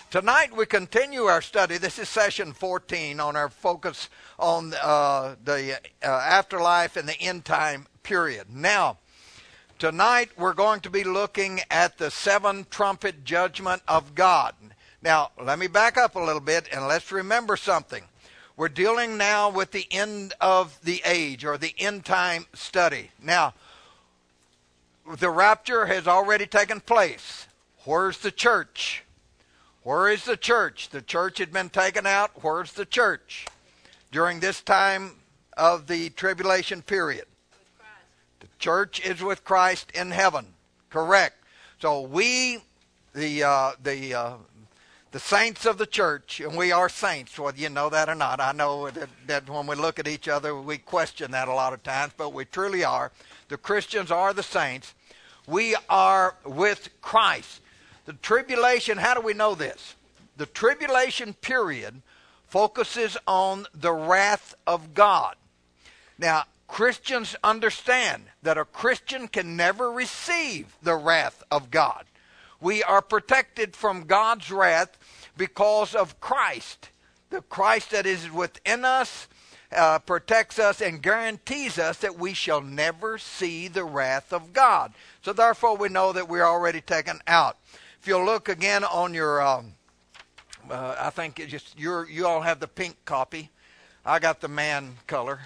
Tonight we continue our study. This is session 14 on our focus on the afterlife and the end time period. Now, tonight we're going to be looking at the seven trumpet judgment of God. Now, let me back up a little bit and let's remember something. We're dealing now with the end of the age or the end time study. Now, the rapture has already taken place. Where's the church? Where is the church? The church had been taken out. Where's the church during this time of the tribulation period? The church is with Christ in heaven. Correct. So we, the saints of the church, and we are saints, whether you know that or not. I know that when we look at each other, we question that a lot of times, but we truly are. The Christians are the saints. We are with Christ. The tribulation, how do we know this? The tribulation period focuses on the wrath of God. Now, Christians understand that a Christian can never receive the wrath of God. We are protected from God's wrath because of Christ. The Christ that is within us protects us and guarantees us that we shall never see the wrath of God. So therefore we know that we're already taken out. If you'll look again on your, I think it's just you all have the pink copy. I got the man color.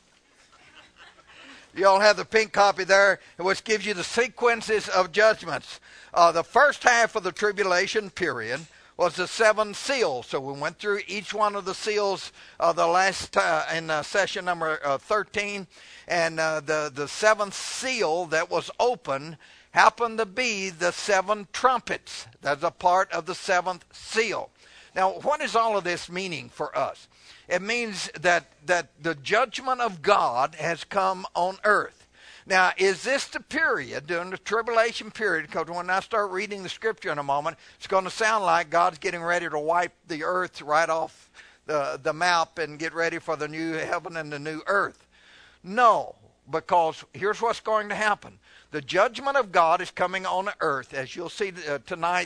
You all have the pink copy there, which gives you the sequences of judgments. The first half of the tribulation period was the seven seals. So we went through each one of the seals the last in session number 13, and the seventh seal that was open happened to be the seven trumpets. That's a part of the seventh seal. Now, what is all of this meaning for us? It means that the judgment of God has come on earth. Now, is this the period, during the tribulation period, because when I start reading the scripture in a moment, it's going to sound like God's getting ready to wipe the earth right off the map and get ready for the new heaven and the new earth. No, because here's what's going to happen. The judgment of God is coming on the earth. As you'll see tonight,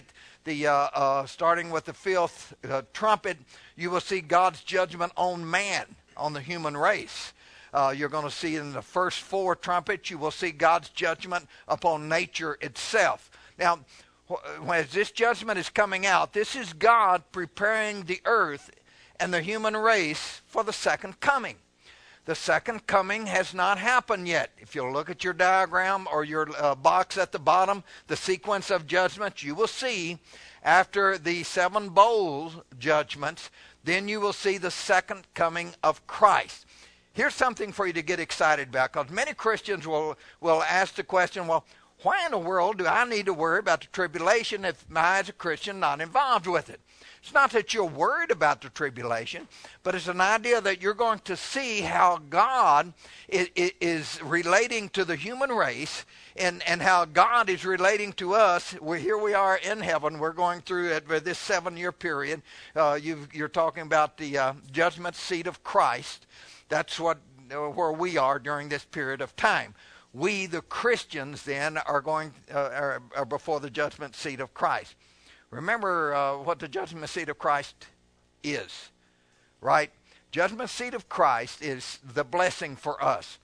starting with the fifth trumpet, you will see God's judgment on man, on the human race. You're going to see in the first four trumpets, you will see God's judgment upon nature itself. Now, as this judgment is coming out, this is God preparing the earth and the human race for the second coming. The second coming has not happened yet. If you'll look at your diagram or your box at the bottom, the sequence of judgments, you will see after the seven bowl judgments, then you will see the second coming of Christ. Here's something for you to get excited about, because many Christians will ask the question, well, why in the world do I need to worry about the tribulation if I, as a Christian, not involved with it? It's not that you're worried about the tribulation, but it's an idea that you're going to see how God is relating to the human race and how God is relating to us. Here we are in heaven. We're going through this 7-year period. You're talking about the judgment seat of Christ. That's where we are during this period of time. We, the Christians, then, are before the judgment seat of Christ. Remember what the judgment seat of Christ is, right? Judgment seat of Christ is the blessing for us.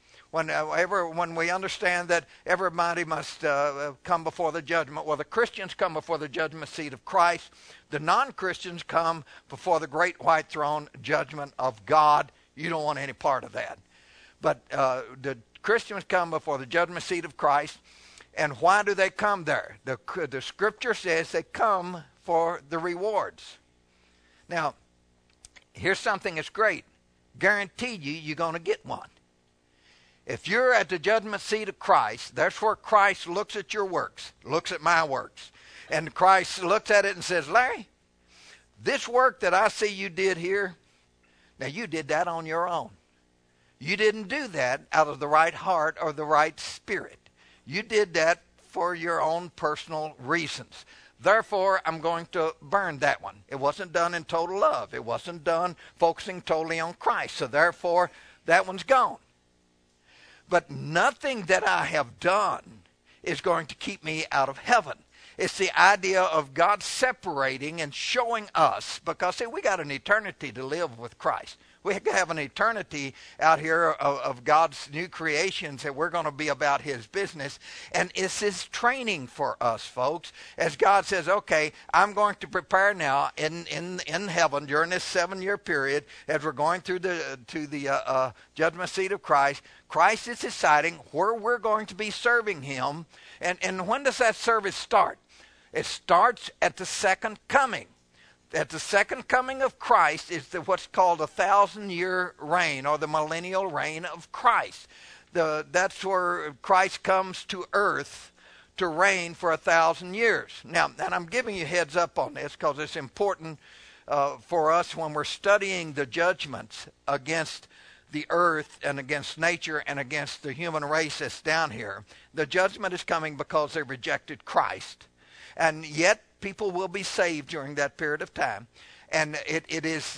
When we understand that everybody must come before the judgment, well, the Christians come before the judgment seat of Christ. The non-Christians come before the great white throne judgment of God. You don't want any part of that. But the Christians come before the judgment seat of Christ. And why do they come there? The scripture says they come for the rewards. Now, here's something that's great. Guaranteed you're going to get one. If you're at the judgment seat of Christ, that's where Christ looks at your works, looks at my works. And Christ looks at it and says, Larry, this work that I see you did here, now you did that on your own. You didn't do that out of the right heart or the right spirit. You did that for your own personal reasons. Therefore, I'm going to burn that one. It wasn't done in total love. It wasn't done focusing totally on Christ. So therefore, that one's gone. But nothing that I have done is going to keep me out of heaven. It's the idea of God separating and showing us, because see, we got an eternity to live with Christ. We have an eternity out here of God's new creations that we're going to be about his business. And it's his training for us, folks. As God says, okay, I'm going to prepare now in heaven during this 7-year period as we're going through the judgment seat of Christ. Christ is deciding where we're going to be serving him. And when does that service start? It starts at the second coming. At the second coming of Christ is what's called a 1,000-year reign, or the millennial reign of Christ. That's where Christ comes to earth to reign for 1,000 years. Now, and I'm giving you heads up on this because it's important for us when we're studying the judgments against the earth and against nature and against the human race that's down here. The judgment is coming because they rejected Christ. And yet, people will be saved during that period of time. And it is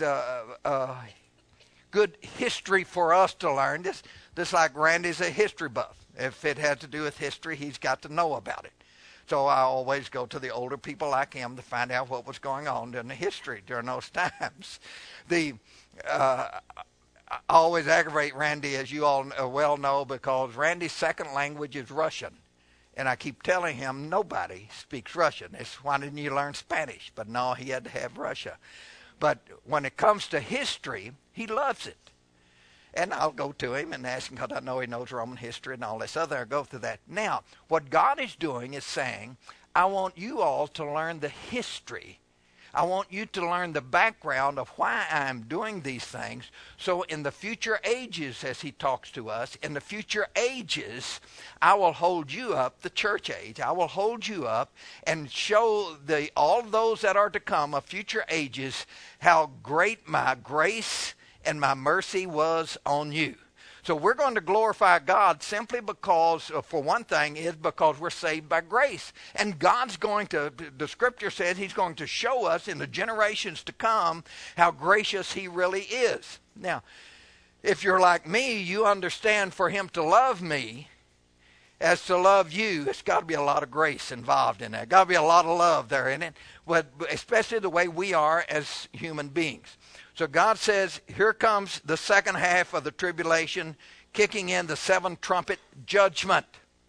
good history for us to learn. This like Randy's a history buff. If it has to do with history, he's got to know about it. So I always go to the older people like him to find out what was going on in the history during those times. I always aggravate Randy, as you all well know, because Randy's second language is Russian. And I keep telling him, nobody speaks Russian. It's, why didn't you learn Spanish? But no, he had to have Russia. But when it comes to history, he loves it. And I'll go to him and ask him, because I know he knows Roman history and all this other. I'll go through that. Now, what God is doing is saying, I want you all to learn the history. I want you to learn the background of why I'm doing these things. So in the future ages, as he talks to us, in the future ages, I will hold you up, the church age. I will hold you up and show all those that are to come of future ages how great my grace and my mercy was on you. So we're going to glorify God simply because, for one thing, is because we're saved by grace. And God's going to, the scripture says, he's going to show us in the generations to come how gracious he really is. Now, if you're like me, you understand for him to love me as to love you, it's got to be a lot of grace involved in that. Got to be a lot of love there in it, but especially the way we are as human beings. So God says, here comes the second half of the tribulation, kicking in the 7th trumpet judgment.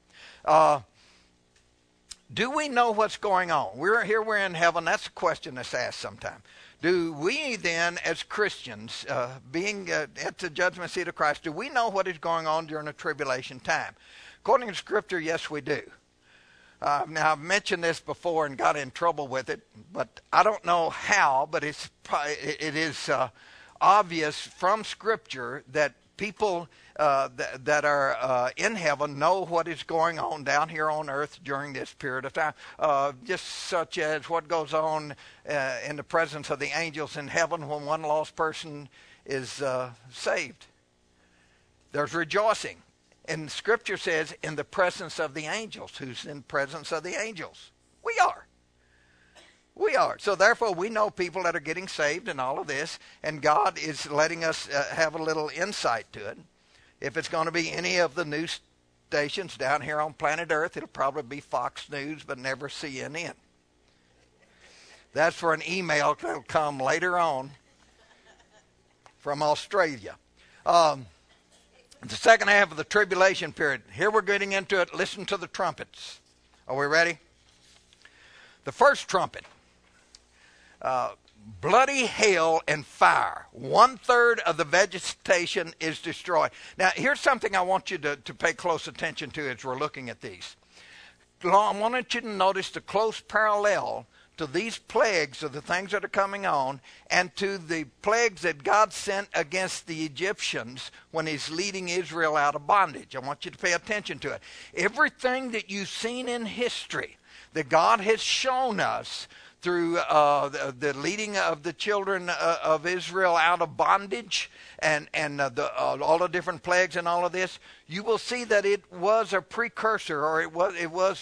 Do we know what's going on? We're in heaven. That's a question that's asked sometime. Do we then, as Christians, being at the judgment seat of Christ, do we know what is going on during the tribulation time? According to Scripture, yes, we do. Now, I've mentioned this before and got in trouble with it, but I don't know how, but it is obvious from Scripture that people that are in heaven know what is going on down here on earth during this period of time, just such as what goes on in the presence of the angels in heaven when one lost person is saved. There's rejoicing. And Scripture says, in the presence of the angels. Who's in the presence of the angels? We are. We are. So therefore, we know people that are getting saved and all of this, and God is letting us have a little insight to it. If it's going to be any of the news stations down here on planet Earth, it'll probably be Fox News, but never CNN. That's for an email that'll come later on from Australia. The second half of the tribulation period. Here we're getting into it. Listen to the trumpets. Are we ready? The first trumpet. Bloody hail and fire. 1/3 of the vegetation is destroyed. Now, here's something I want you to pay close attention to as we're looking at these. I want you to notice the close parallel to these plagues of the things that are coming on and to the plagues that God sent against the Egyptians when he's leading Israel out of bondage. I want you to pay attention to it. Everything that you've seen in history that God has shown us through the leading of the children of Israel out of bondage and all the different plagues and all of this, you will see that it was a precursor, or it was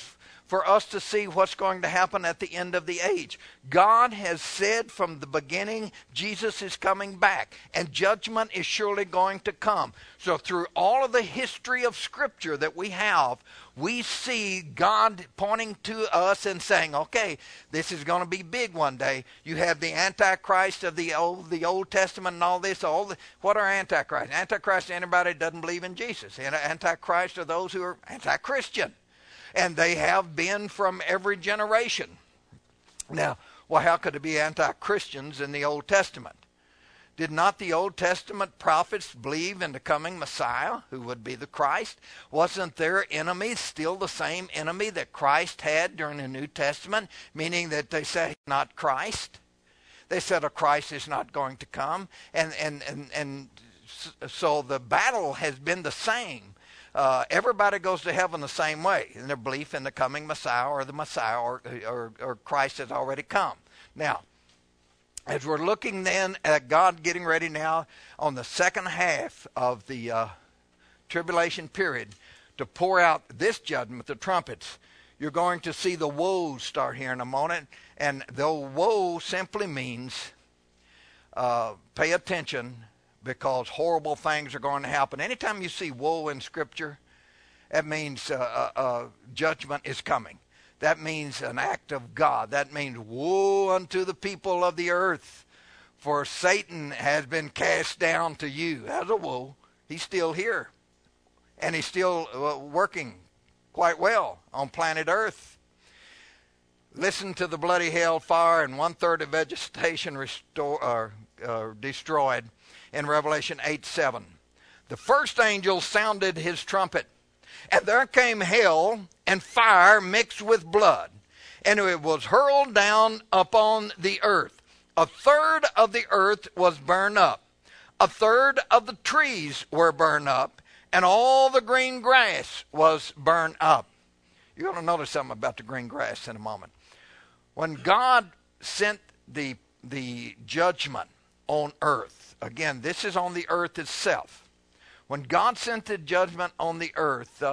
for us to see what's going to happen at the end of the age. God has said from the beginning, Jesus is coming back, and judgment is surely going to come. So through all of the history of Scripture that we have, we see God pointing to us and saying, okay, this is going to be big one day. You have the Antichrist of the Old Testament and all this. What are Antichrists? Antichrist is anybody that doesn't believe in Jesus. Antichrist are those who are anti-Christian. And they have been from every generation. Now, well, how could it be anti-Christians in the Old Testament? Did not the Old Testament prophets believe in the coming Messiah, who would be the Christ? Wasn't their enemy still the same enemy that Christ had during the New Testament? Meaning that they said, not Christ. They said a Christ is not going to come. And so the battle has been the same. Everybody goes to heaven the same way in their belief in the coming Messiah or the Messiah or Christ has already come. Now, as we're looking then at God getting ready now on the second half of the tribulation period to pour out this judgment, the trumpets, you're going to see the woes start here in a moment. And the woe simply means pay attention, because horrible things are going to happen. Anytime you see woe in Scripture, that means judgment is coming. That means an act of God. That means woe unto the people of the earth, for Satan has been cast down to you. That's a woe. He's still here, and he's still working quite well on planet Earth. Listen to the bloody hellfire and 1/3 of vegetation destroyed. In Revelation 8:7, the first angel sounded his trumpet, and there came hail and fire mixed with blood, and it was hurled down upon the earth. 1/3 of the earth was burned up. 1/3 of the trees were burned up, and all the green grass was burned up. You're going to notice something about the green grass in a moment. When God sent the judgment on earth, again, this is on the earth itself. When God sent the judgment on the earth,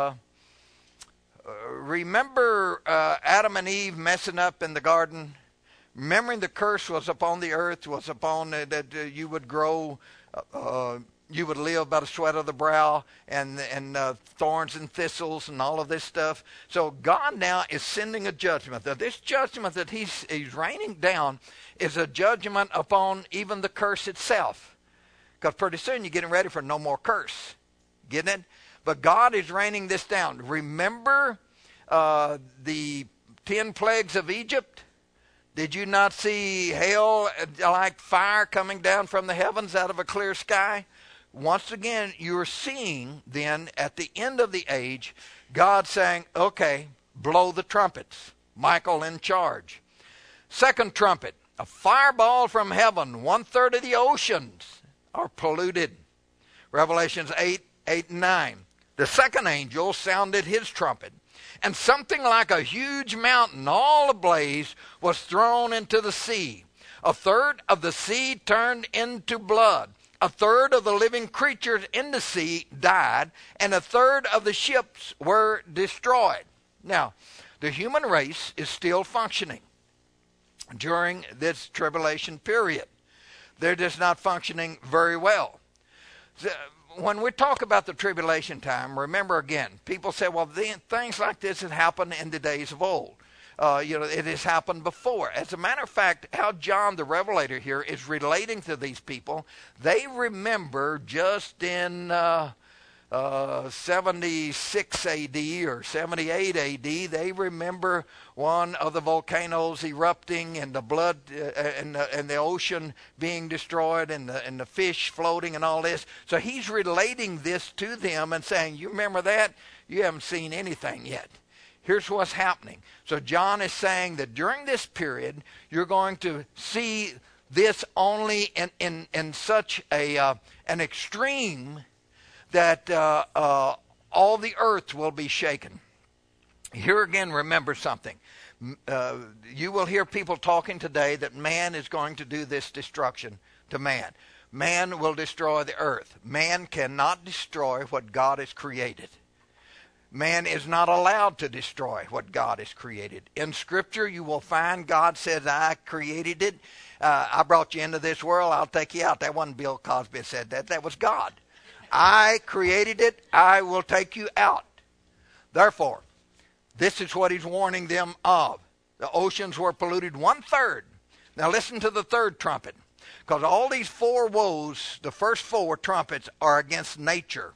remember Adam and Eve messing up in the garden? Remembering the curse was upon the earth, was upon that you would grow, you would live by the sweat of the brow, and thorns and thistles and all of this stuff. So God now is sending a judgment. Now, this judgment that he's raining down is a judgment upon even the curse itself. Because pretty soon you're getting ready for no more curse. Getting it? But God is raining this down. Remember the 10 plagues of Egypt? Did you not see hail like fire coming down from the heavens out of a clear sky? Once again, you're seeing then at the end of the age, God saying, okay, blow the trumpets. Michael in charge. Second trumpet, a fireball from heaven. 1/3 of the oceans are polluted. Revelations 8:8-9. The second angel sounded his trumpet, and something like a huge mountain, all ablaze, was thrown into the sea. 1/3 of the sea turned into blood. 1/3 of the living creatures in the sea died, and 1/3 of the ships were destroyed. Now, the human race is still functioning during this tribulation period. They're just not functioning very well. When we talk about the tribulation time, remember again, people say, well, things like this have happened in the days of old. It has happened before. As a matter of fact, how John the Revelator here is relating to these people, they remember just in 76 A.D. or 78 A.D., they remember one of the volcanoes erupting and the blood and the ocean being destroyed and the fish floating and all this. So he's relating this to them and saying, you remember that? You haven't seen anything yet. Here's what's happening. So John is saying that during this period, you're going to see this only in such an extreme that all the earth will be shaken. Here again, remember something. You will hear people talking today that man is going to do this destruction to man. Man will destroy the earth. Man cannot destroy what God has created. Man is not allowed to destroy what God has created. In Scripture, you will find God says, I created it. I brought you into this world. I'll take you out. That wasn't Bill Cosby said that. That was God. I created it. I will take you out. Therefore, this is what he's warning them of. The oceans were polluted 1/3. Now listen to the third trumpet. Because all these four woes, the first four trumpets, are against nature.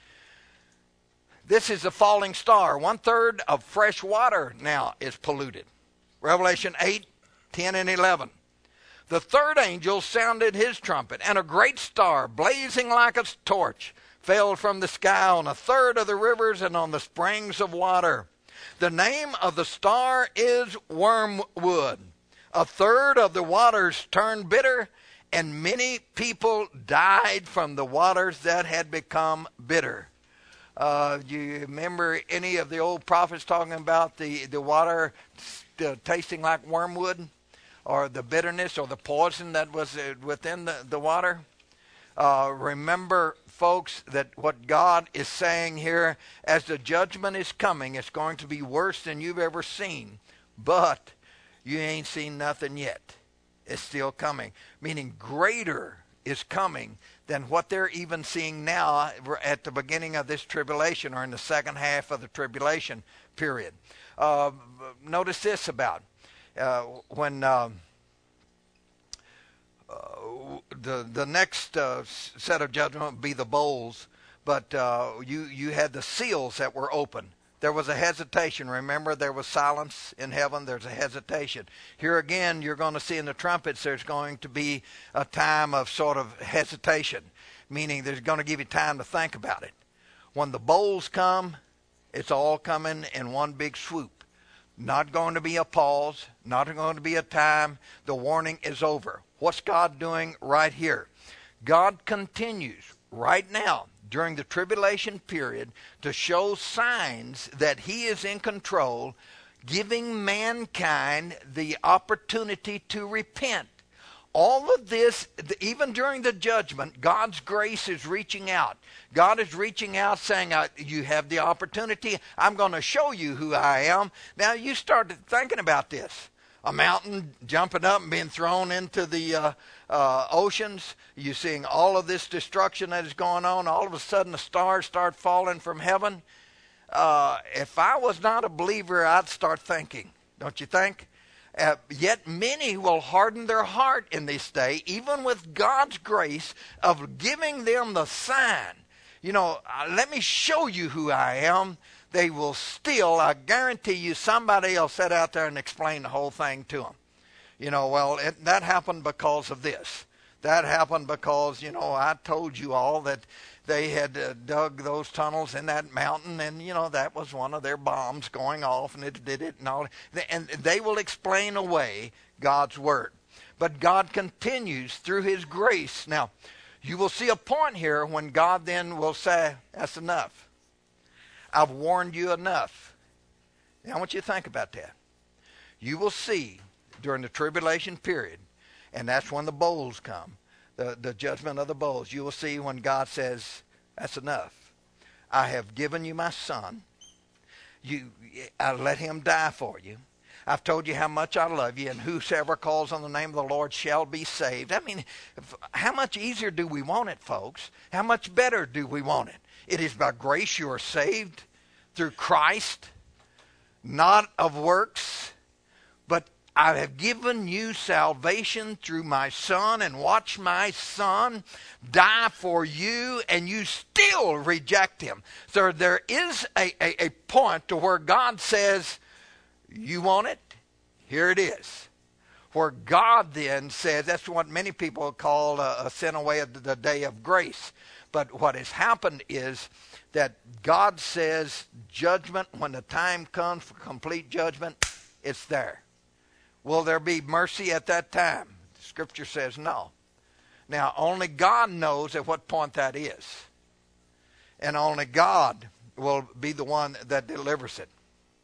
This is the falling star. 1/3 of fresh water now is polluted. Revelation 8, 10, and 11. The third angel sounded his trumpet, and a great star, blazing like a torch, fell from the sky on 1/3 of the rivers and on the springs of water. The name of the star is Wormwood. 1/3 of the waters turned bitter, and many people died from the waters that had become bitter. Do you remember any of the old prophets talking about the water tasting like wormwood, or the bitterness or the poison that was within the water? Remember, folks, that what God is saying here, as the judgment is coming, it's going to be worse than you've ever seen. But you ain't seen nothing yet. It's still coming. Meaning greater is coming than what they're even seeing now at the beginning of this tribulation, or in the second half of the tribulation period. Notice this about when the next set of judgment would be the bowls, but you had the seals that were open. There was a hesitation. Remember, there was silence in heaven. There's a hesitation. Here again, you're going to see in the trumpets there's going to be a time of sort of hesitation, meaning there's going to give you time to think about it. When the bowls come, it's all coming in one big swoop. Not going to be a pause, not going to be a time. The warning is over. What's God doing right here? God continues right now during the tribulation period to show signs that he is in control, giving mankind the opportunity to repent. All of this, even during the judgment, God's grace is reaching out. God is reaching out saying, you have the opportunity. I'm going to show you who I am. Now you start thinking about this. A mountain jumping up and being thrown into the oceans. You're seeing all of this destruction that is going on. All of a sudden the stars start falling from heaven. If I was not a believer, I'd start thinking, don't you think? Yet many will harden their heart in this day, even with God's grace of giving them the sign. You know, let me show you who I am. They will still, I guarantee you, somebody will sit out there and explain the whole thing to them. You know, well, that happened because of this. That happened because, you know, I told you all that they had dug those tunnels in that mountain, and, you know, that was one of their bombs going off, and it did it, and all. And they will explain away God's word. But God continues through his grace. Now, you will see a point here when God then will say, that's enough. I've warned you enough. Now I want you to think about that. You will see during the tribulation period, and that's when the bowls come, the judgment of the bowls. You will see when God says, that's enough. I have given you my son. I let him die for you. I've told you how much I love you, and whosoever calls on the name of the Lord shall be saved. I mean, how much easier do we want it, folks? How much better do we want it? It is by grace you are saved through Christ, not of works, but I have given you salvation through my Son, and watch my Son die for you, and you still reject him. So there is a point to where God says, you want it? Here it is. Where God then says, that's what many people call a sin away of the day of grace. But what has happened is that God says judgment, when the time comes for complete judgment, it's there. Will there be mercy at that time? The Scripture says no. Now, only God knows at what point that is. And only God will be the one that delivers it.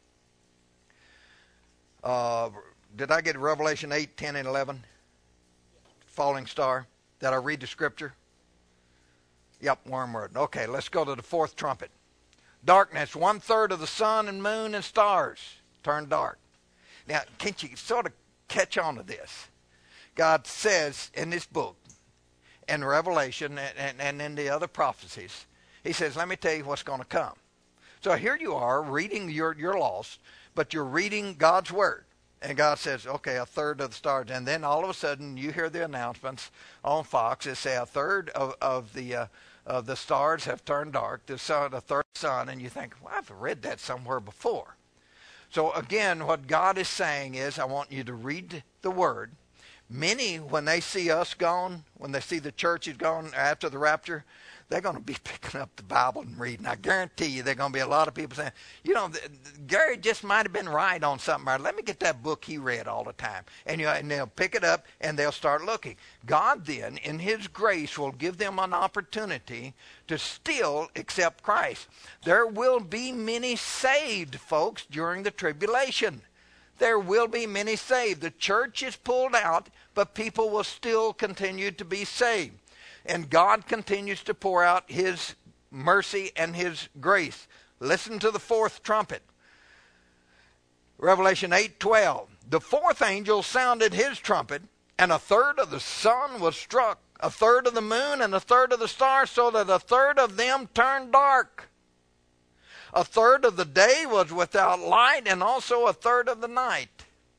Did I get Revelation 8, 10, and 11? Falling star. Did I read the Scripture? Yep, wormwood. Okay, let's go to the fourth trumpet. Darkness, 1/3 of the sun and moon and stars turned dark. Now, can't you sort of catch on to this? God says in this book, in Revelation and in the other prophecies, he says, let me tell you what's going to come. So here you are reading, you're lost, but you're reading God's word. And God says, okay, 1/3 of the stars. And then all of a sudden you hear the announcements on Fox that say 1/3 of the stars have turned dark, the third sun, and you think, well, I've read that somewhere before. So again, what God is saying is, I want you to read the word. Many, when they see us gone, when they see the church is gone after the rapture, they're going to be picking up the Bible and reading. I guarantee you there are going to be a lot of people saying, you know, Gary just might have been right on something. Let me get that book he read all the time. And they'll pick it up and they'll start looking. God then, in his grace, will give them an opportunity to still accept Christ. There will be many saved, folks, during the tribulation. There will be many saved. The church is pulled out, but people will still continue to be saved. And God continues to pour out his mercy and his grace. Listen to the fourth trumpet. Revelation 8:12. The fourth angel sounded his trumpet, and 1/3 of the sun was struck, 1/3 of the moon, and 1/3 of the stars, so that 1/3 of them turned dark. 1/3 of the day was without light, and also 1/3 of the night.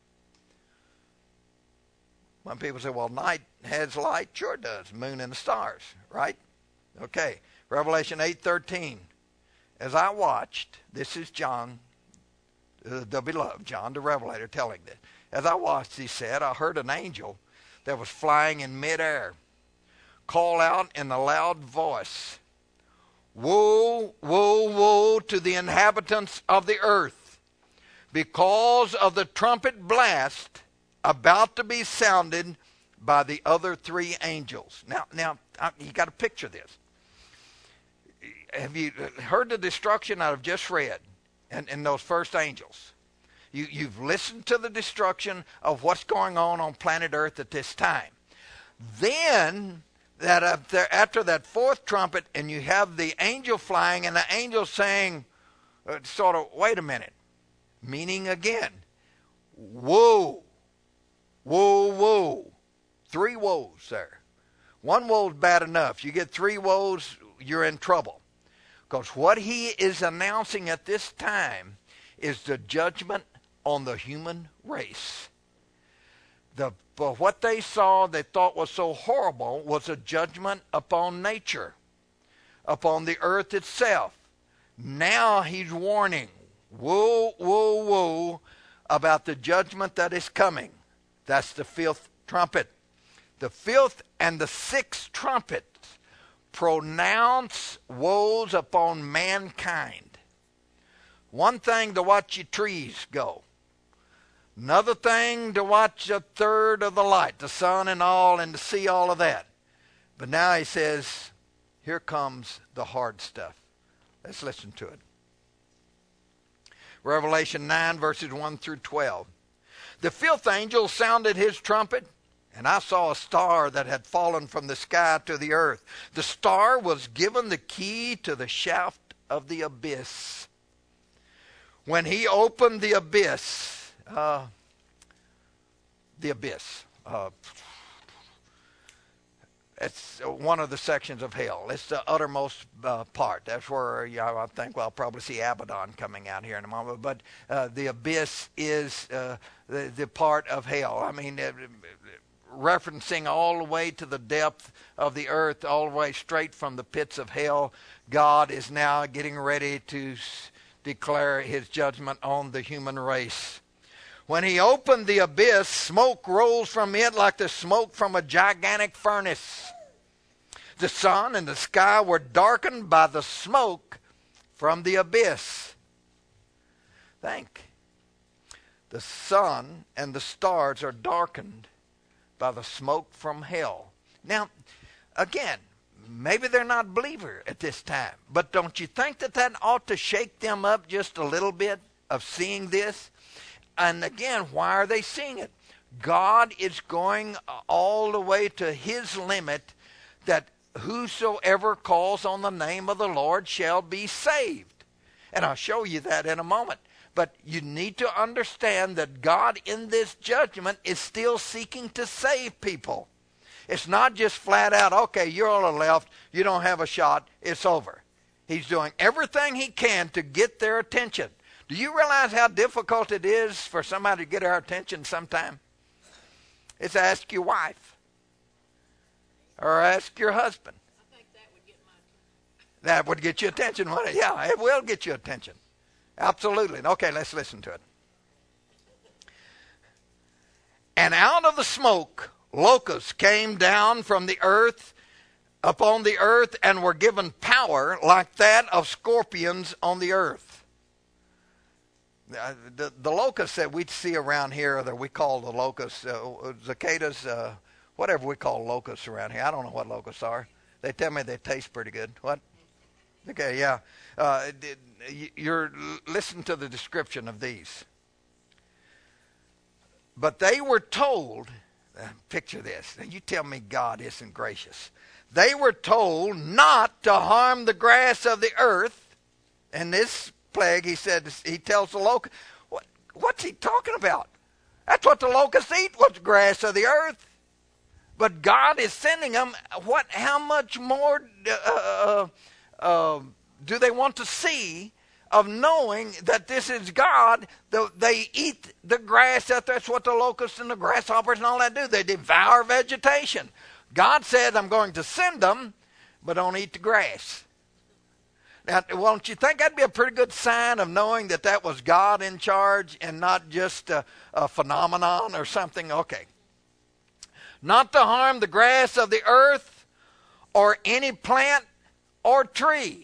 When people say, well, night has light, sure it does. Moon and the stars, right? Okay. Revelation 8:13. As I watched, this is John, the beloved, John the Revelator telling this. As I watched, he said, I heard an angel that was flying in midair call out in a loud voice, woe, woe, woe to the inhabitants of the earth, because of the trumpet blast about to be sounded by the other 3 angels. Now, you got to picture this. Have you heard the destruction I've just read in those first angels? You've listened to the destruction of what's going on planet Earth at this time. Then, after that fourth trumpet, and you have the angel flying, and the angel saying, sort of, wait a minute, meaning again, woe, woe, woe. 3 woes there. 1 woe is bad enough. You get 3 woes, you're in trouble. Because what he is announcing at this time is the judgment on the human race. What they saw, they thought was so horrible, was a judgment upon nature, upon the earth itself. Now he's warning, woe, woe, woe, about the judgment that is coming. That's the 5th trumpet. The 5th and the 6th trumpets pronounce woes upon mankind. One thing to watch your trees go. Another thing to watch 1/3 of the light, the sun and all, and to see all of that. But now he says, here comes the hard stuff. Let's listen to it. Revelation 9, verses 1 through 12. The 5th angel sounded his trumpet, and I saw a star that had fallen from the sky to the earth. The star was given the key to the shaft of the abyss. When he opened the abyss, it's one of the sections of hell. It's the uttermost part. That's where I think I'll probably see Abaddon coming out here in a moment. But the abyss is the part of hell. I mean, referencing all the way to the depth of the earth, all the way straight from the pits of hell. God is now getting ready to declare his judgment on the human race. When he opened the abyss, smoke rose from it like the smoke from a gigantic furnace. The sun and the sky were darkened by the smoke from the abyss. Think. The sun and the stars are darkened by the smoke from hell. Now, again, maybe they're not believers at this time, but don't you think that ought to shake them up just a little bit of seeing this? And again, why are they seeing it? God is going all the way to his limit, that whosoever calls on the name of the Lord shall be saved. And I'll show you that in a moment. But you need to understand that God in this judgment is still seeking to save people. It's not just flat out, okay, you're on the left, you don't have a shot, it's over. He's doing everything he can to get their attention. Do you realize how difficult it is for somebody to get our attention sometime? It's ask your wife. Or ask your husband. I think that would get my attention. That would get your attention, wouldn't it? Yeah, it will get your attention. Absolutely. Okay, let's listen to it. And out of the smoke, locusts came down from the earth upon the earth and were given power like that of scorpions on the earth. The locusts that we see around here that we call the locusts, cicadas, whatever we call locusts around here. I don't know what locusts are. They tell me they taste pretty good. What? Okay, yeah. You're listen to the description of these. But they were told, picture this. Now you tell me God isn't gracious. They were told not to harm the grass of the earth. And this plague, he tells the locust, what's he talking about? That's what the locusts eat, what's the grass of the earth. But God is sending them, how much more do they want to see of knowing that this is God? They eat the grass. That's what the locusts and the grasshoppers and all that do. They devour vegetation. God said, I'm going to send them, but don't eat the grass. Now, won't you think that'd be a pretty good sign of knowing that was God in charge and not just a phenomenon or something? Okay. Not to harm the grass of the earth or any plant or tree,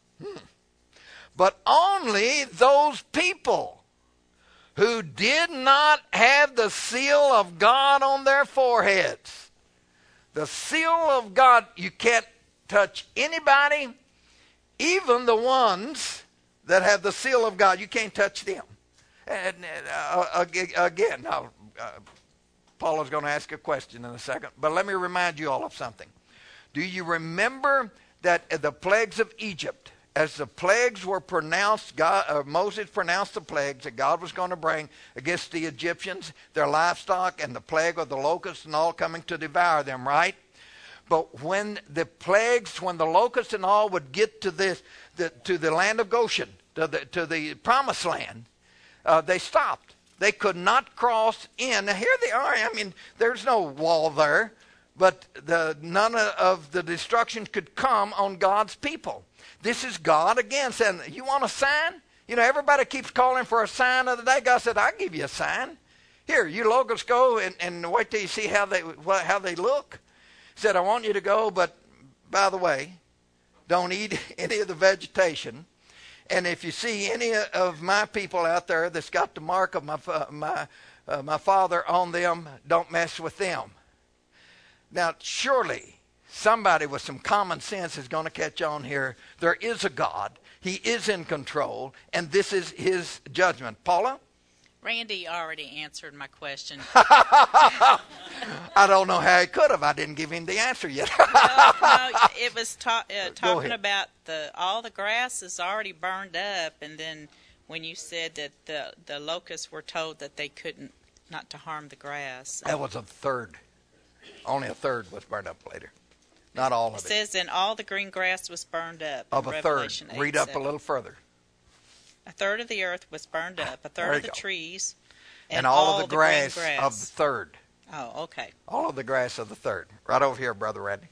but only those people who did not have the seal of God on their foreheads. The seal of God, you can't touch anybody, even the ones that have the seal of God. You can't touch them. And again, now, Paula's going to ask a question in a second, but let me remind you all of something. Do you remember that the plagues of Egypt, as the plagues were pronounced, Moses pronounced the plagues that God was going to bring against the Egyptians, their livestock, and the plague of the locusts and all coming to devour them, right? But when the locusts and all would get to the land of Goshen, to the promised land, they stopped. They could not cross in. Now here they are. I mean, there's no wall there, but none of the destruction could come on God's people. This is God again saying, you want a sign? You know, everybody keeps calling for a sign of the day. God said, I'll give you a sign. Here, you locusts go and wait till you see how they look. He said, I want you to go, but by the way, don't eat any of the vegetation. And if you see any of my people out there that's got the mark of my father on them, don't mess with them. Now, surely somebody with some common sense is going to catch on here. There is a God. He is in control, and this is his judgment. Paula? Randy already answered my question. I don't know how he could have. I didn't give him the answer yet. No, it was talking about all the grass is already burned up, and then when you said that the locusts were told that they couldn't, not to harm the grass. That was a third. Only a third was burned up later. Not all of it. It says, and all the green grass was burned up. Of a third. Read up a little further. A third of the earth was burned up, a third of the trees, and all of the grass of the third. Oh, okay. All of the grass of the third. Right over here, Brother Randy.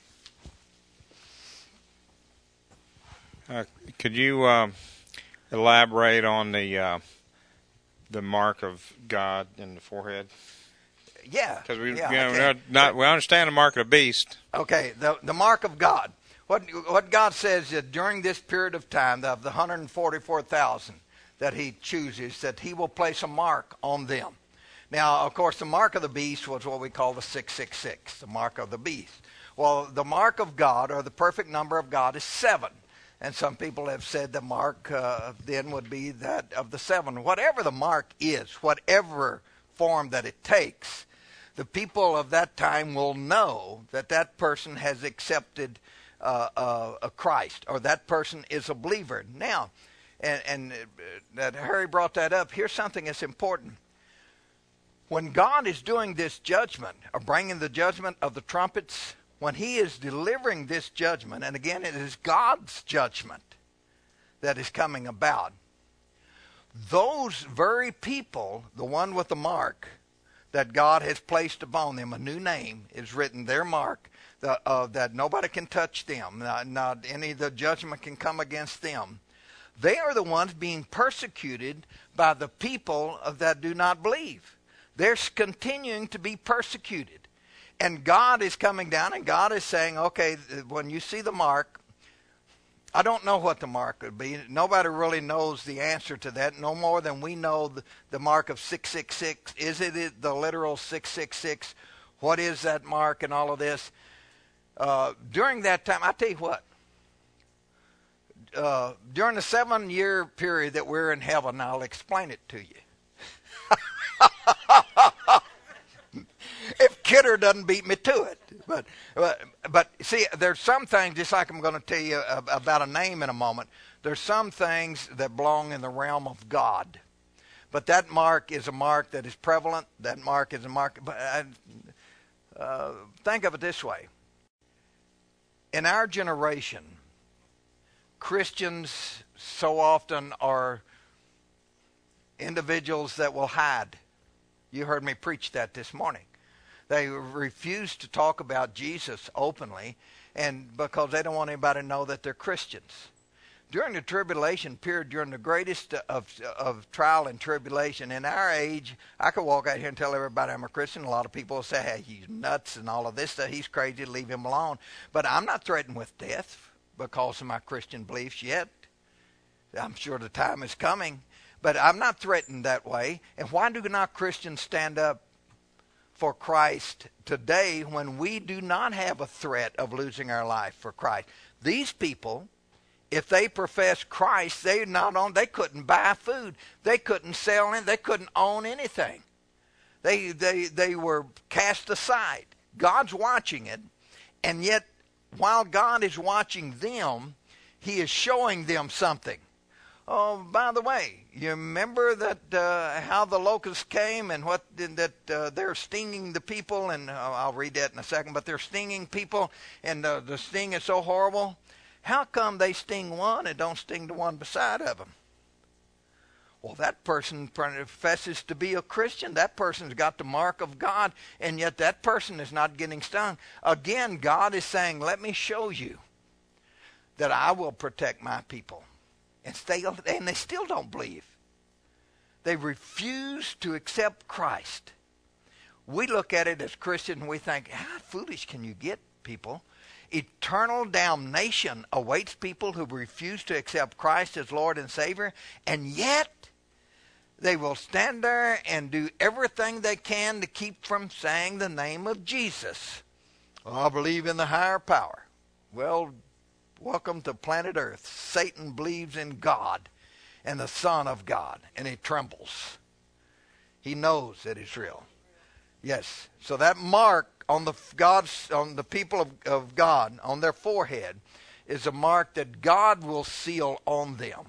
Could you elaborate on the mark of God in the forehead? Yeah. Because we understand the mark of the beast. Okay, the mark of God. What God says that during this period of time, of the 144,000 that he chooses, that he will place a mark on them. Now, of course, the mark of the beast was what we call the 666, the mark of the beast. Well, the mark of God, or the perfect number of God, is 7. And some people have said the mark then would be that of the 7. Whatever the mark is, whatever form that it takes, the people of that time will know that that person has accepted a Christ, or that person is a believer. Now, and that Harry brought that up. Here's something that's important. When God is doing this judgment, or bringing the judgment of the trumpets, when he is delivering this judgment, and again, it is God's judgment that is coming about, those very people, the one with the mark that God has placed upon them, a new name is written, their mark, that nobody can touch them, not any of the judgment can come against them. They are the ones being persecuted by the people that do not believe. They're continuing to be persecuted. And God is coming down and God is saying, okay, when you see the mark, I don't know what the mark would be. Nobody really knows the answer to that, no more than we know the mark of 666. Is it the literal 666? What is that mark and all of this? During that time, I tell you what, during the 7-year period that we're in heaven, I'll explain it to you. If Kidder doesn't beat me to it. But see, there's some things, just like I'm going to tell you about a name in a moment, there's some things that belong in the realm of God. But that mark is a mark that is prevalent. That mark is a mark. But think of it this way. In our generation, Christians so often are individuals that will hide. You heard me preach that this morning. They refuse to talk about Jesus openly, and because they don't want anybody to know that they're Christians. During the tribulation period, during the greatest of trial and tribulation, in our age, I could walk out here and tell everybody I'm a Christian. A lot of people will say, hey, he's nuts and all of this stuff. He's crazy, leave him alone. But I'm not threatened with death because of my Christian beliefs yet. I'm sure the time is coming. But I'm not threatened that way. And why do not Christians stand up for Christ today when we do not have a threat of losing our life for Christ? These people, if they profess Christ, they couldn't buy food. They couldn't sell it. They couldn't own anything. They were cast aside. God's watching it. And yet, while God is watching them, he is showing them something. Oh, by the way, you remember that how the locusts came and they're stinging the people, and I'll read that in a second, but they're stinging people, and the sting is so horrible. How come they sting one and don't sting the one beside of them? Well, that person professes to be a Christian. That person's got the mark of God, and yet that person is not getting stung. Again, God is saying, let me show you that I will protect my people. And they still don't believe. They refuse to accept Christ. We look at it as Christians and we think, how foolish can you get, people? Eternal damnation awaits people who refuse to accept Christ as Lord and Savior, and yet they will stand there and do everything they can to keep from saying the name of Jesus. Oh, I believe in the higher power. Well, welcome to planet Earth. Satan believes in God and the Son of God, and he trembles. He knows that it's real. Yes. So that mark on the people of God, on their forehead, is a mark that God will seal on them.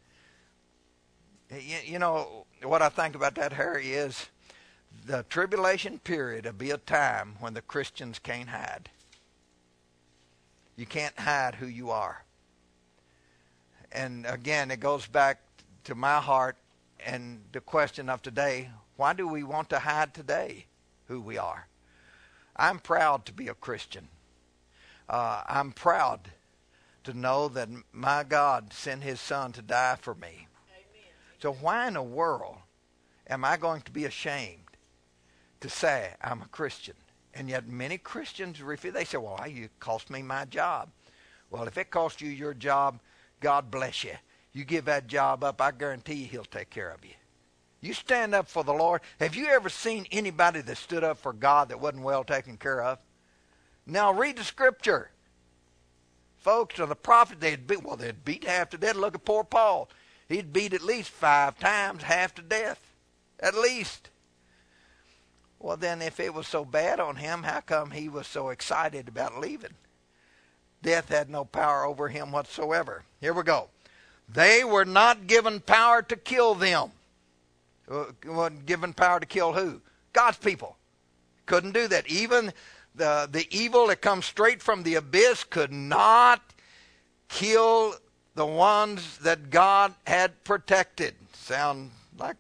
You know, what I think about that, Harry, is the tribulation period will be a time when the Christians can't hide. You can't hide who you are. And again, it goes back to my heart and the question of today, why do we want to hide today who we are? I'm proud to be a Christian. I'm proud to know that my God sent his Son to die for me. Amen. So why in the world am I going to be ashamed to say I'm a Christian? And yet many Christians refuse. They say, well, you cost me my job. Well, if it cost you your job, God bless you. You give that job up, I guarantee you he'll take care of you. You stand up for the Lord. Have you ever seen anybody that stood up for God that wasn't well taken care of? Now read the scripture. Folks, the prophet, they'd beat half to death. Look at poor Paul. He'd beat at least 5 times, half to death. At least. Well, then if it was so bad on him, how come he was so excited about leaving? Death had no power over him whatsoever. Here we go. They were not given power to kill them. Given power to kill who? God's people. Couldn't do that. Even the evil that comes straight from the abyss could not kill the ones that God had protected. Sound like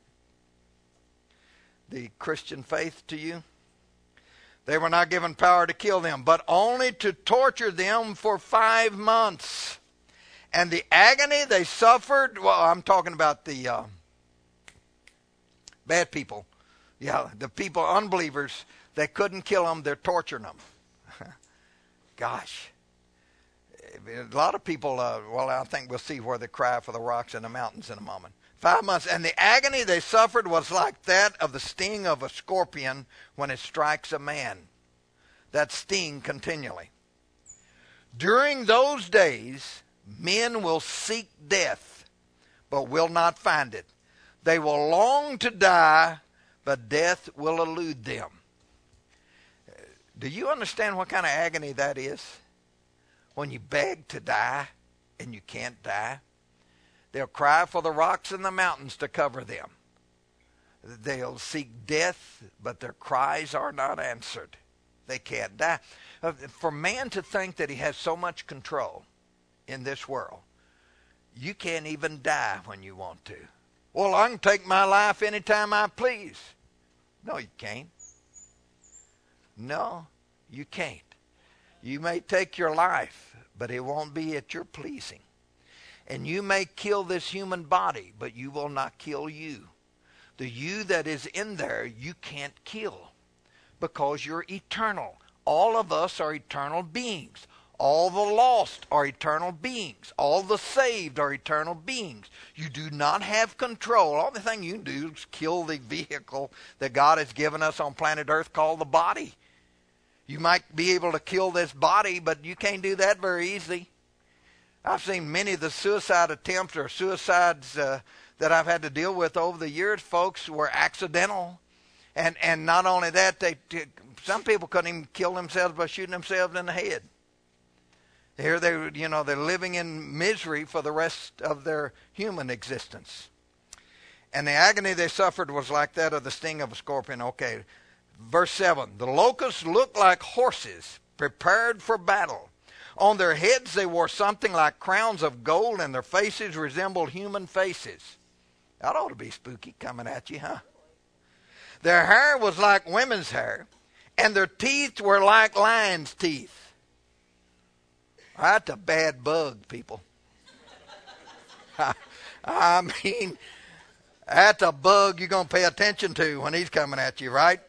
the Christian faith to you? They were not given power to kill them, but only to torture them for 5 months. And the agony they suffered, well, I'm talking about the bad people. Yeah, the people, unbelievers, they couldn't kill them, they're torturing them. Gosh. A lot of people, well, I think we'll see where they cry for the rocks in the mountains in a moment. 5 months. And the agony they suffered was like that of the sting of a scorpion when it strikes a man. That sting continually. During those days, men will seek death, but will not find it. They will long to die, but death will elude them. Do you understand what kind of agony that is? When you beg to die and you can't die. They'll cry for the rocks and the mountains to cover them. They'll seek death, but their cries are not answered. They can't die. For man to think that he has so much control in this world, you can't even die when you want to. Well, I can take my life anytime I please. No, you can't. No, you can't. You may take your life, but it won't be at your pleasing. And you may kill this human body, but you will not kill you. The you that is in there, you can't kill because you're eternal. All of us are eternal beings. All the lost are eternal beings. All the saved are eternal beings. You do not have control. All the thing you can do is kill the vehicle that God has given us on planet Earth called the body. You might be able to kill this body, but you can't do that very easily. I've seen many of the suicide attempts or suicides that I've had to deal with over the years, folks, were accidental. And not only that, some people couldn't even kill themselves by shooting themselves in the head. Here they're living in misery for the rest of their human existence. And the agony they suffered was like that of the sting of a scorpion. Okay, verse 7. The locusts looked like horses prepared for battle. On their heads they wore something like crowns of gold, and their faces resembled human faces. That ought to be spooky coming at you, huh? Their hair was like women's hair, and their teeth were like lions' teeth. That's a bad bug, people. I mean, that's a bug you're going to pay attention to when he's coming at you, right?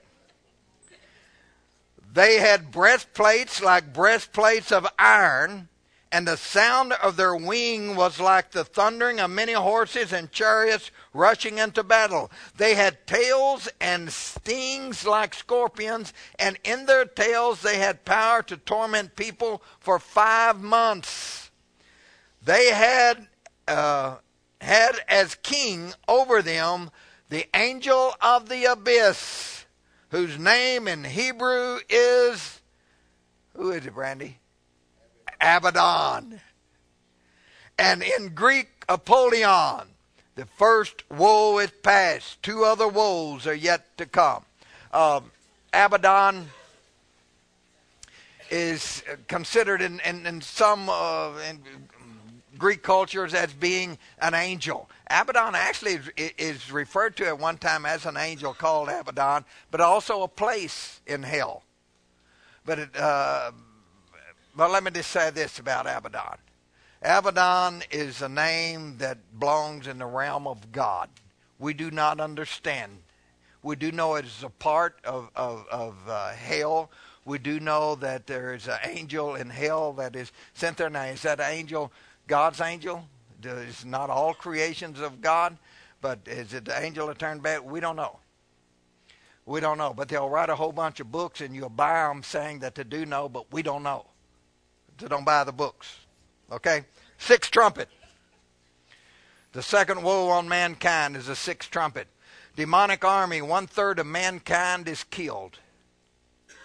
They had breastplates like breastplates of iron, and the sound of their wing was like the thundering of many horses and chariots rushing into battle. They had tails and stings like scorpions, and in their tails they had power to torment people for 5 months. They had as king over them the angel of the abyss, whose name in Hebrew is, who is it, Brandy? Abaddon. And in Greek, Apollyon. The first woe is past. 2 other woes are yet to come. Abaddon is considered in some in Greek cultures as being an angel. Abaddon actually is referred to at one time as an angel called Abaddon, but also a place in hell. But let me just say this about Abaddon. Abaddon is a name that belongs in the realm of God. We do not understand. We do know it is a part of hell. We do know that there is an angel in hell that is sent there. Now, is that angel God's angel? It's not all creations of God, but is it the angel that turned bad? We don't know. We don't know. But they'll write a whole bunch of books and you'll buy them saying that they do know, but we don't know. So don't buy the books. Okay? 6th trumpet. The second woe on mankind is the 6th trumpet. Demonic army, 1/3 of mankind is killed.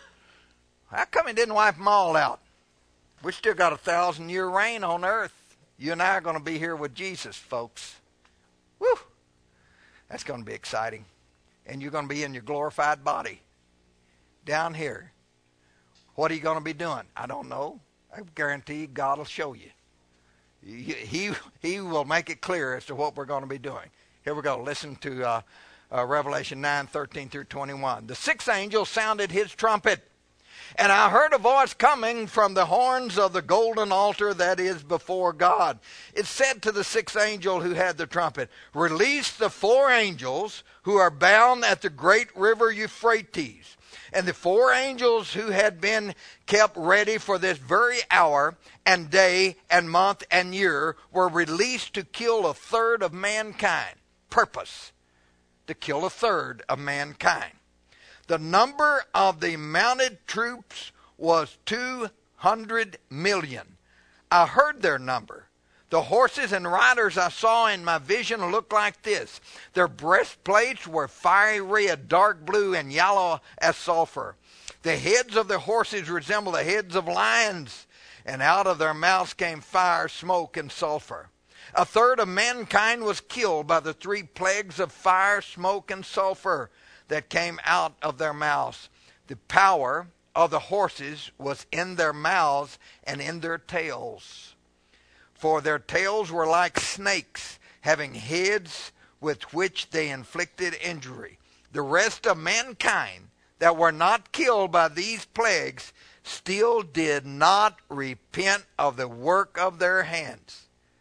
How come he didn't wipe them all out? We still got 1,000-year reign on earth. You and I are going to be here with Jesus, folks. Woo! That's going to be exciting. And you're going to be in your glorified body down here. What are you going to be doing? I don't know. I guarantee you God will show you. He will make it clear as to what we're going to be doing. Here we go. Listen to Revelation 9:13 through 21. The sixth angel sounded his trumpet, and I heard a voice coming from the horns of the golden altar that is before God. It said to the sixth angel who had the trumpet, release the four angels who are bound at the great river Euphrates. And the four angels who had been kept ready for this very hour and day and month and year were released to kill a third of mankind. Purpose, to kill a third of mankind. The number of the mounted troops was 200 million. I heard their number. The horses and riders I saw in my vision looked like this. Their breastplates were fiery red, dark blue, and yellow as sulfur. The heads of the horses resembled the heads of lions, and out of their mouths came fire, smoke, and sulfur. A third of mankind was killed by the three plagues of fire, smoke, and sulfur that came out of their mouths. The power of the horses was in their mouths and in their tails. For their tails were like snakes, having heads with which they inflicted injury. The rest of mankind that were not killed by these plagues still did not repent of the work of their hands.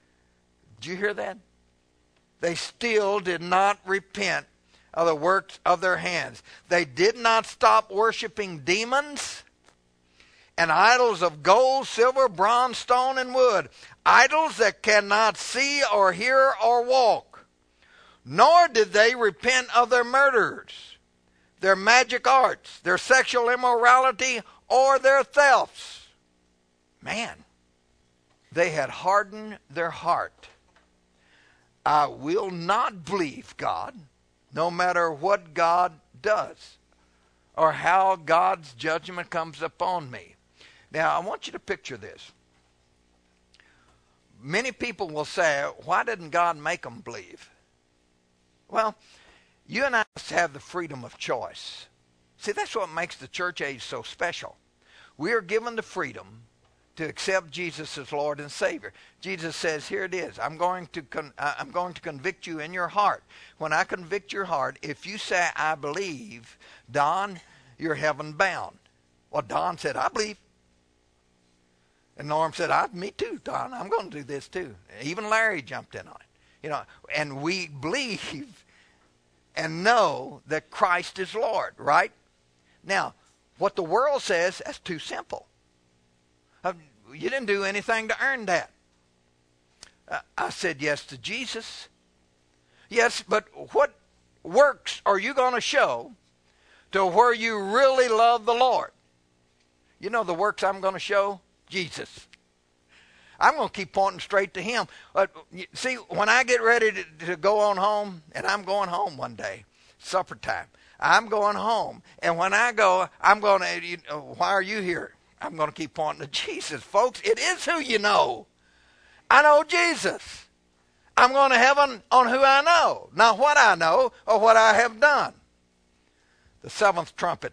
Did you hear that? They still did not repent of the works of their hands. They did not stop worshiping demons and idols of gold, silver, bronze, stone, and wood. Idols that cannot see or hear or walk. Nor did they repent of their murders, their magic arts, their sexual immorality, or their thefts. Man, they had hardened their heart. I will not believe God, no matter what God does or how God's judgment comes upon me. Now, I want you to picture this. Many people will say, why didn't God make them believe? Well, you and I have the freedom of choice. See, that's what makes the church age so special. We are given the freedom to accept Jesus as Lord and Savior. Jesus says, here it is. I'm going to convict you in your heart. When I convict your heart, if you say, I believe, Don, you're heaven bound. Well, Don said, I believe. And Norm said, me too, Don. I'm going to do this too. Even Larry jumped in on it. And we believe and know that Christ is Lord, right? Now, what the world says, that's too simple. You didn't do anything to earn that. I said yes to Jesus. Yes, but what works are you going to show to where you really love the Lord? You know the works I'm going to show? Jesus. I'm going to keep pointing straight to Him. See, when I get ready to go on home, and I'm going home one day, supper time, I'm going home. And when I go, I'm going to, why are you here? I'm going to keep pointing to Jesus. Folks, it is who you know. I know Jesus. I'm going to heaven on who I know, not what I know or what I have done. The seventh trumpet.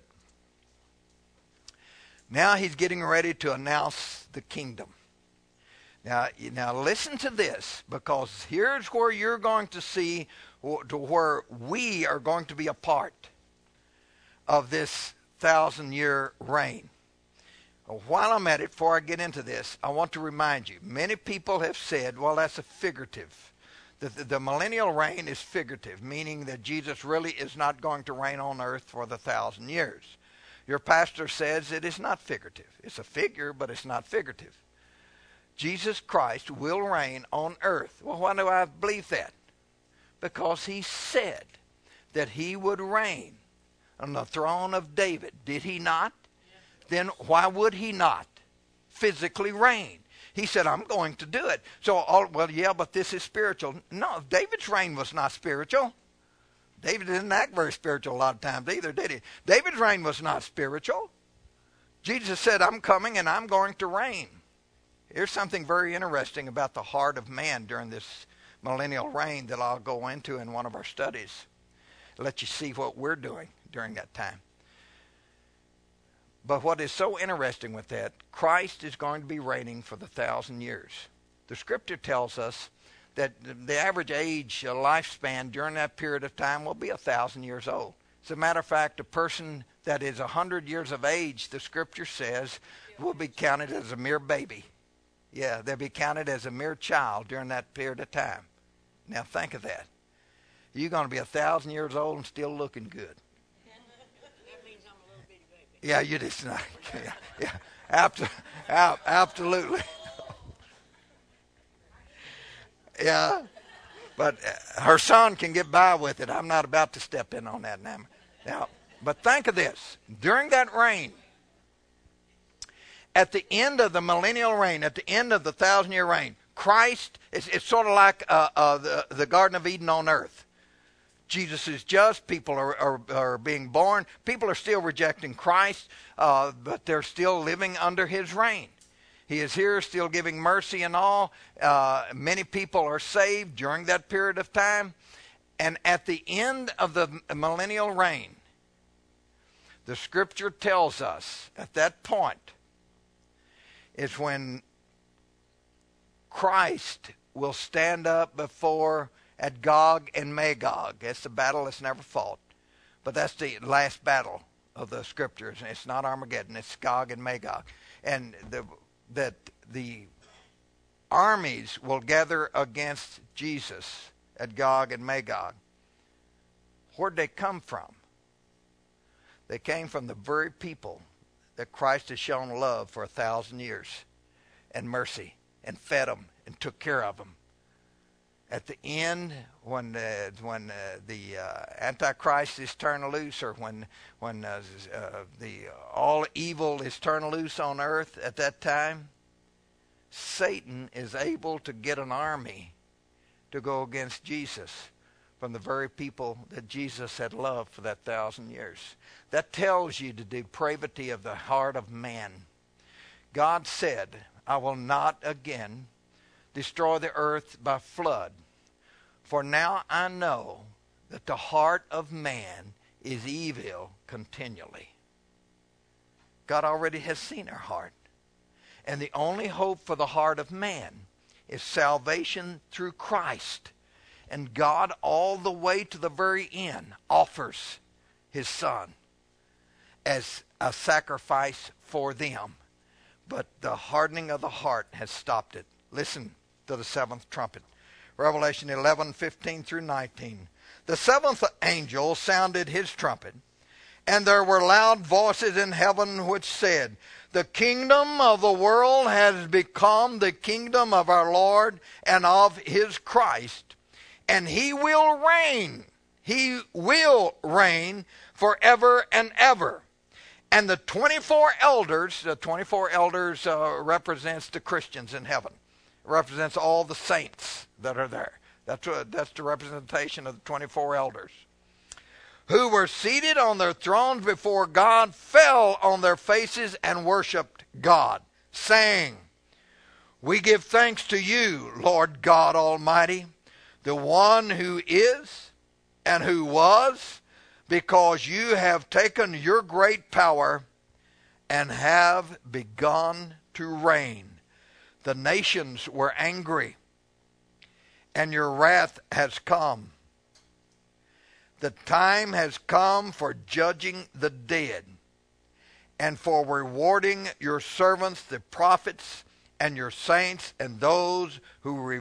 Now he's getting ready to announce the kingdom. Now listen to this, because here's where you're going to see to where we are going to be a part of this 1,000-year reign. While I'm at it, before I get into this, I want to remind you, many people have said, well, that's a figurative. The millennial reign is figurative, meaning that Jesus really is not going to reign on earth for the 1,000 years. Your pastor says it is not figurative. It's a figure, but it's not figurative. Jesus Christ will reign on earth. Well, why do I believe that? Because he said that he would reign on the throne of David. Did he not? Then why would he not physically reign? He said, I'm going to do it. So, well, yeah, but this is spiritual. No, David's reign was not spiritual. David didn't act very spiritual a lot of times either, did he? David's reign was not spiritual. Jesus said, I'm coming and I'm going to reign. Here's something very interesting about the heart of man during this millennial reign that I'll go into in one of our studies. I'll let you see what we're doing during that time. But what is so interesting with that, Christ is going to be reigning for the 1,000 years. The scripture tells us that the average age, lifespan during that period of time will be 1,000 years old. As a matter of fact, a person that is 100 years of age, the scripture says, will be counted as a mere baby. Yeah, they'll be counted as a mere child during that period of time. Now think of that. You're going to be 1,000 years old and still looking good. That means I'm a little bitty baby. Yeah, you just not. Yeah, absolutely. Yeah, but her son can get by with it. I'm not about to step in on that now. But think of this. During that reign, at the end of the millennial reign, at the end of the 1,000-year reign, Christ, it's sort of like the Garden of Eden on earth. Jesus is just. People are being born. People are still rejecting Christ, but they're still living under his reign. He is here still giving mercy and all. Many people are saved during that period of time. And at the end of the millennial reign, the scripture tells us at that point is when Christ will stand up before at Gog and Magog. It's the battle that's never fought. But that's the last battle of the scriptures. And it's not Armageddon. It's Gog and Magog. And that the armies will gather against Jesus at Gog and Magog. Where'd they come from? They came from the very people that Christ has shown love for 1,000 years and mercy and fed them and took care of them. At the end, when the Antichrist is turned loose, or when all evil is turned loose on earth at that time, Satan is able to get an army to go against Jesus from the very people that Jesus had loved for that 1,000 years. That tells you the depravity of the heart of man. God said, I will not again destroy the earth by flood. For now I know that the heart of man is evil continually. God already has seen our heart. And the only hope for the heart of man is salvation through Christ. And God, all the way to the very end, offers his Son as a sacrifice for them. But the hardening of the heart has stopped it. Listen to the seventh trumpet. Revelation 11:15 through 19. The seventh angel sounded his trumpet, and there were loud voices in heaven which said, The kingdom of the world has become the kingdom of our Lord and of his Christ, and he will reign. He will reign forever and ever. And the 24 elders represents the Christians in heaven. It represents all the saints that are there. That's the representation of the 24 elders. Who were seated on their thrones before God, fell on their faces and worshipped God, saying, We give thanks to you, Lord God Almighty, the one who is and who was, because you have taken your great power and have begun to reign. The nations were angry, and your wrath has come. The time has come for judging the dead, and for rewarding your servants, the prophets, and your saints, and those who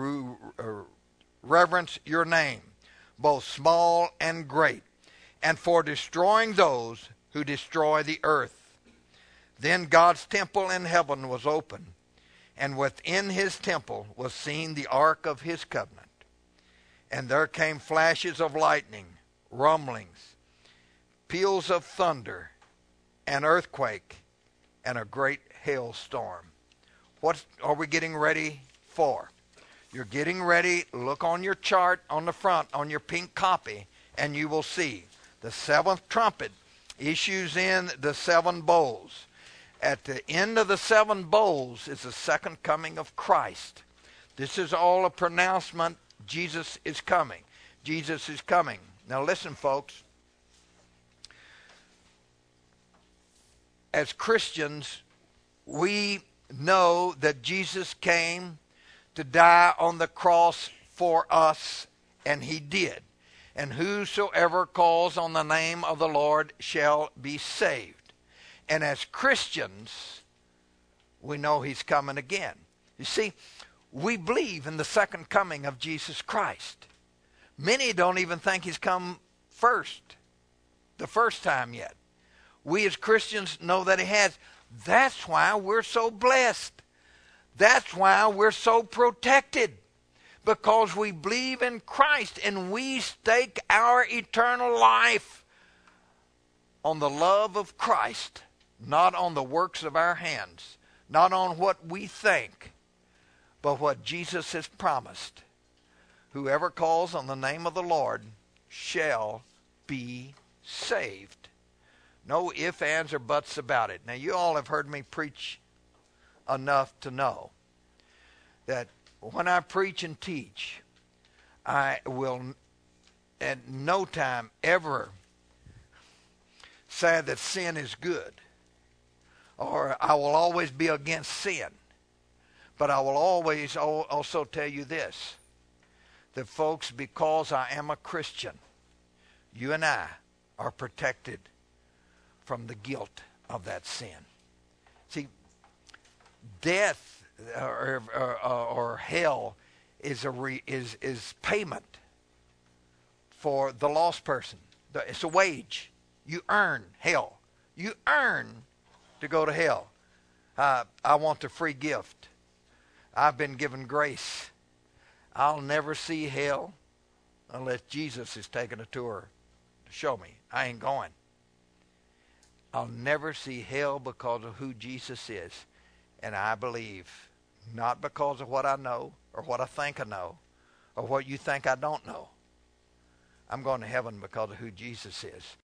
reverence your name, both small and great, and for destroying those who destroy the earth. Then God's temple in heaven was opened, and within his temple was seen the ark of his covenant. And there came flashes of lightning, rumblings, peals of thunder, an earthquake, and a great hailstorm. What are we getting ready for? You're getting ready. Look on your chart on the front, on your pink copy, and you will see the seventh trumpet issues in the seven bowls. At the end of the 7 bowls is the second coming of Christ. This is all a pronouncement. Jesus is coming. Jesus is coming. Now listen, folks. As Christians, we know that Jesus came to die on the cross for us, and he did. And whosoever calls on the name of the Lord shall be saved. And as Christians, we know he's coming again. You see, we believe in the second coming of Jesus Christ. Many don't even think he's come the first time yet. We as Christians know that he has. That's why we're so blessed. That's why we're so protected. Because we believe in Christ and we stake our eternal life on the love of Christ, not on the works of our hands, not on what we think, but what Jesus has promised. Whoever calls on the name of the Lord shall be saved. No ifs, ands, or buts about it. Now, you all have heard me preach enough to know that when I preach and teach, I will at no time ever say that sin is good, or I will always be against sin. But I will always also tell you this, that folks, because I am a Christian, you and I are protected from the guilt of that sin. See, death or hell is payment for the lost person. It's a wage. You earn hell. You earn to go to hell. I want the free gift. I've been given grace. I'll never see hell unless Jesus is taking a tour to show me. I ain't going. I'll never see hell because of who Jesus is. And I believe, not because of what I know or what I think I know or what you think I don't know. I'm going to heaven because of who Jesus is.